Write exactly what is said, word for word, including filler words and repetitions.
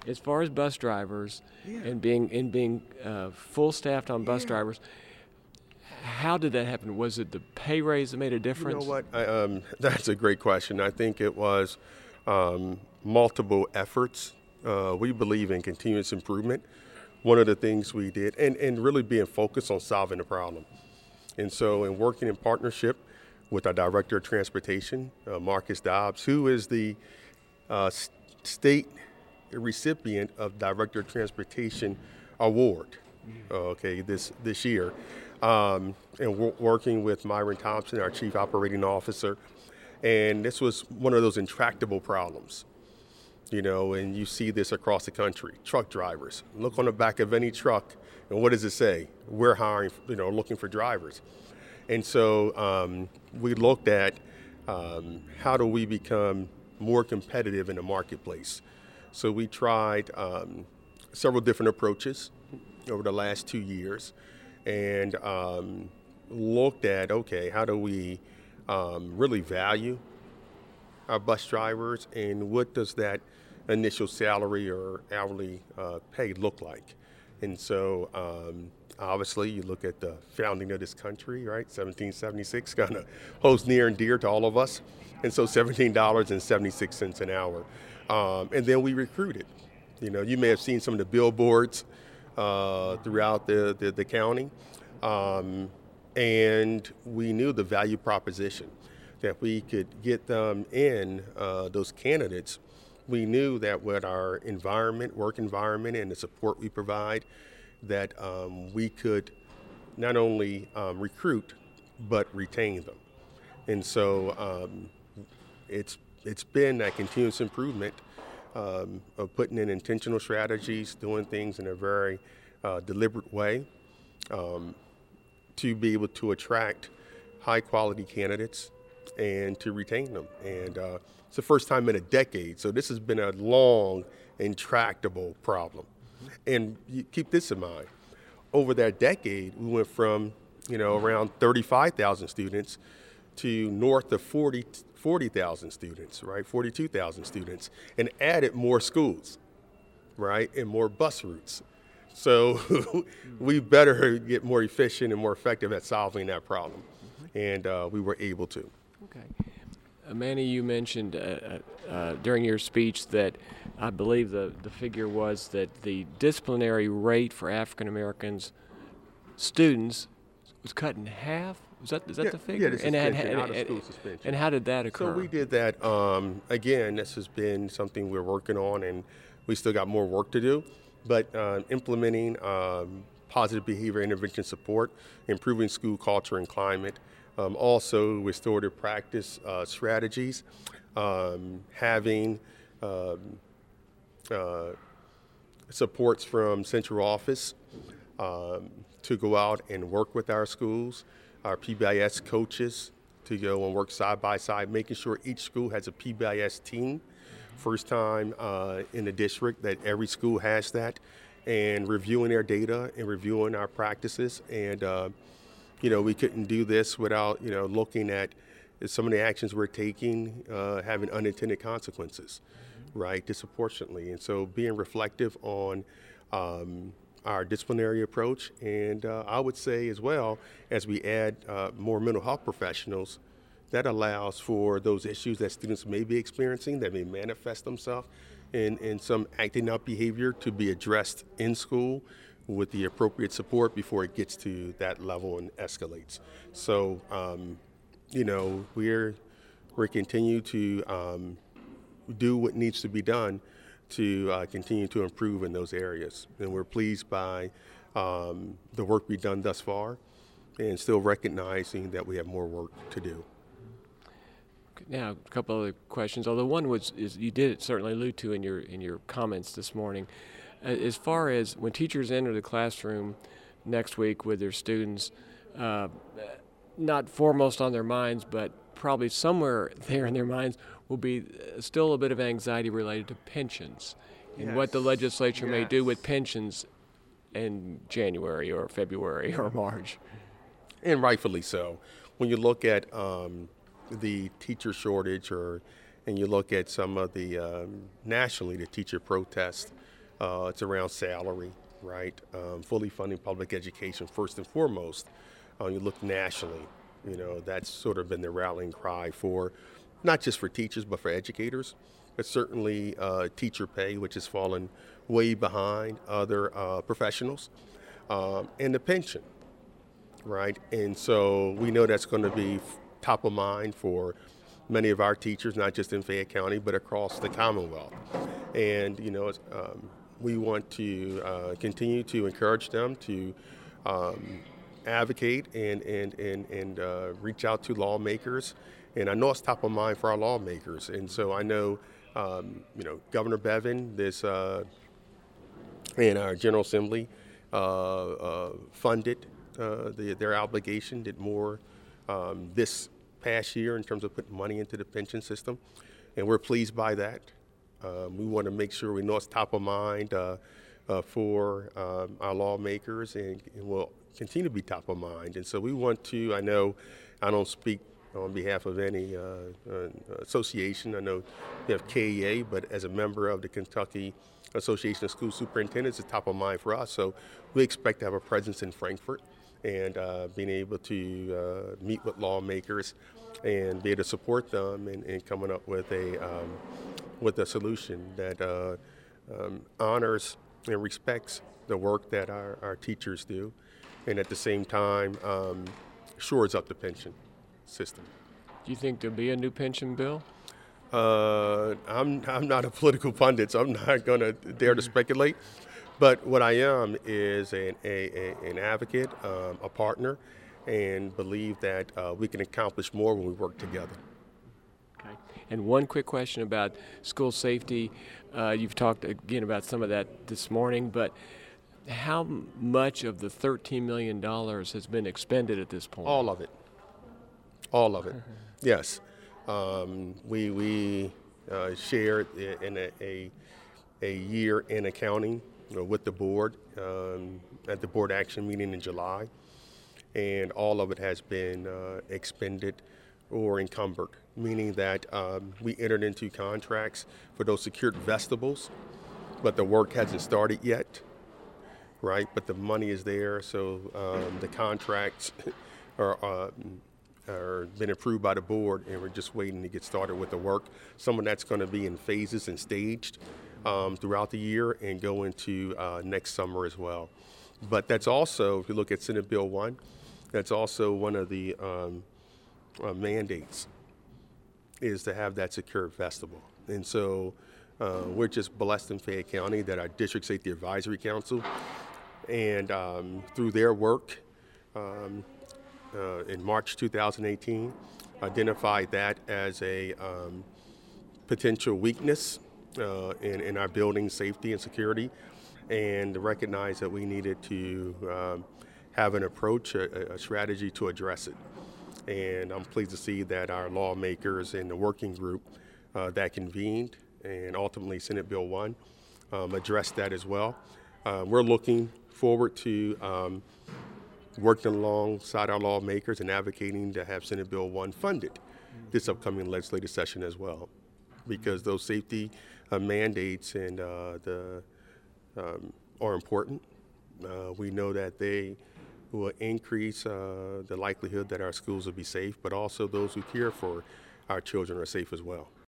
as far as bus drivers Yeah. and being and being uh, full staffed on bus Yeah. drivers, how did that happen? Was it the pay raise that made a You difference? know what? I, um, that's a great question. I think it was um, multiple efforts. Uh, we believe in continuous improvement. One of the things we did, and, and really being focused on solving the problem. And so, in working in partnership with our Director of Transportation, uh, Marcus Dobbs, who is the uh, s- state recipient of Director of Transportation Award, uh, okay, this, this year. Um, and w- working with Myron Thompson, our Chief Operating Officer. And this was one of those intractable problems, you know, and you see this across the country. Truck drivers, look on the back of any truck, and what does it say? We're hiring, you know, looking for drivers. And so um, we looked at um, how do we become more competitive in the marketplace. So we tried um, several different approaches over the last two years and um, looked at, okay, how do we um, really value our bus drivers and what does that initial salary or hourly uh, pay look like? And so um, obviously you look at the founding of this country, right? seventeen seventy-six kind of holds near and dear to all of us. And so seventeen dollars and seventy-six cents an hour. Um, and then we recruited. You know, you may have seen some of the billboards uh, throughout the, the, the county. Um, and we knew the value proposition that we could get them in, uh, those candidates. We knew that with our environment, work environment, and the support we provide, that um, we could not only um, recruit, but retain them. And so um, it's it's been that continuous improvement um, of putting in intentional strategies, doing things in a very uh, deliberate way um, to be able to attract high quality candidates and to retain them. And uh, it's the first time in a decade, so this has been a long, intractable problem. And you keep this in mind. Over that decade, we went from, you know, around thirty-five thousand students to north of forty thousand students, right, forty-two thousand students, and added more schools, right, and more bus routes. So we better get more efficient and more effective at solving that problem. And uh, we were able to. Okay. Uh, Manny, you mentioned uh, uh, uh, during your speech that I believe the, the figure was that the disciplinary rate for African Americans students was cut in half. Was that is that Yeah, the figure? yeah, the and, and- suspension, and- out-of-school and- suspension. and how did that occur? So we did that. Um, again, this has been something we're working on, and we still got more work to do. But uh, implementing um, positive behavior intervention support, improving school culture and climate, um, also restorative practice uh, strategies, um, having um, uh, supports from central office um, to go out and work with our schools, our P B I S coaches to go and work side by side, making sure each school has a P B I S team. First time uh, in the district that every school has that, and reviewing their data and reviewing our practices. And, uh, you know, we couldn't do this without, you know, looking at some of the actions we're taking uh, having unintended consequences, right, disproportionately. And so being reflective on um, our disciplinary approach. And uh, I would say as well, as we add uh, more mental health professionals, that allows for those issues that students may be experiencing that may manifest themselves in, in some acting out behavior to be addressed in school with the appropriate support before it gets to that level and escalates. So, um, you know, we're we're continue to um, do what needs to be done to uh, continue to improve in those areas. And we're pleased by um, the work we've done thus far and still recognizing that we have more work to do. Now, a couple other questions. Although one was, is you did certainly allude to in your in your comments this morning, uh, as far as when teachers enter the classroom next week with their students, uh, not foremost on their minds, but probably somewhere there in their minds will be still a bit of anxiety related to pensions and what the Yes. legislature may do Yes. with pensions in January or February or March. And rightfully so. When you look at um, the teacher shortage, or and you look at some of the um, nationally the teacher protests, Uh, it's around salary, right? Um, fully funding public education first and foremost. Uh, you look nationally, you know, that's sort of been the rallying cry for not just for teachers, but for educators. But certainly uh, teacher pay, which has fallen way behind other uh, professionals, um, and the pension, right? And so we know that's going to be f- top of mind for many of our teachers, not just in Fayette County, but across the Commonwealth. And, you know, um, we want to uh, continue to encourage them to um, advocate and, and, and, and uh, reach out to lawmakers. And I know it's top of mind for our lawmakers. And so I know, um, you know, Governor Bevin, this, uh, and our General Assembly uh, uh, funded uh, the, their obligation, did more um, this past year in terms of putting money into the pension system. And we're pleased by that. Um, we want to make sure we know it's top of mind uh, uh, for um, our lawmakers, and, and will continue to be top of mind. And so we want to, I know I don't speak on behalf of any uh, uh, association. I know we have K E A, but as a member of the Kentucky Association of School Superintendents, it's top of mind for us. So we expect to have a presence in Frankfort, and uh, being able to uh, meet with lawmakers and be able to support them in, in coming up with a um, with a solution that uh, um, honors and respects the work that our, our teachers do, and at the same time um, shores up the pension system. Do you think there'll be a new pension bill? Uh, I'm I'm not a political pundit, so I'm not going to dare to speculate. But what I am is an, a, a, an advocate, um, a partner, and believe that uh, we can accomplish more when we work together. Okay. And one quick question about school safety. Uh, you've talked again about some of that this morning, but how much of the thirteen million dollars has been expended at this point? All of it. All of it. Yes. Um, we we uh, shared in a, a, a year in accounting with the board um, at the board action meeting in July, and all of it has been uh, expended or encumbered, meaning that um, we entered into contracts for those secured vestibules, but the work hasn't started yet, right? But the money is there, so um, the contracts are, uh, are been approved by the board, and we're just waiting to get started with the work. Some of that's going to be in phases and staged um, throughout the year and go into uh, next summer as well. But that's also, if you look at Senate Bill one, that's also one of the um, uh, mandates is to have that secure vestibule. And so uh, we're just blessed in Fayette County that our District Safety Advisory Council, and um, through their work um, uh, in March two thousand eighteen, identified that as a um, potential weakness uh, in, in our building safety and security, and recognized that we needed to um, have an approach, a, a strategy to address it. And I'm pleased to see that our lawmakers in the working group uh, that convened, and ultimately Senate Bill one, um, addressed that as well. Uh, we're looking forward to um, working alongside our lawmakers and advocating to have Senate Bill one funded this upcoming legislative session as well, because those safety uh, mandates and uh, the um, are important. Uh, we know that they will increase uh, the likelihood that our schools will be safe, but also those who care for our children are safe as well.